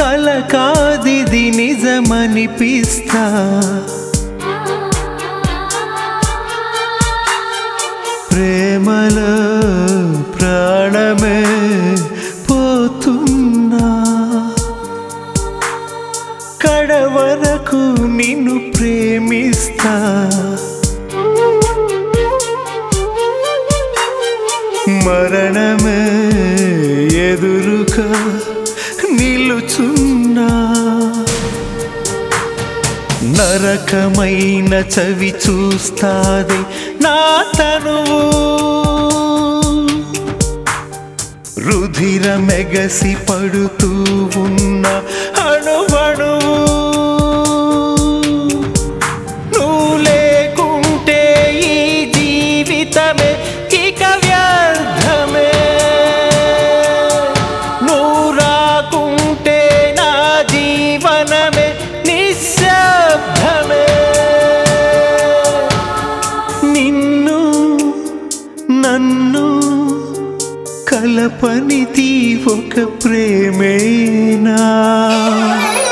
కల కాదిది నిజమనిపిస్తా ప్రేమలో ప్రాణమే పోతున్నా కడవరకు నిన్ను ప్రేమిస్తా మరణమే ఎదురుగా నిలుచున్నా నరకమైన చవి చూస్తాది నా తనువు రుధిరమెగసి పడుతూ ఉన్న అణువణువు నువ్వు లేకుంటే ఈ జీవితమే ఇక వ్యర్థమే నువ్వు రాకుంటే నా జీవనమే నిశ్శబ్దమే నిన్ను నన్ను కలపనిది ఒక ప్రేమేనా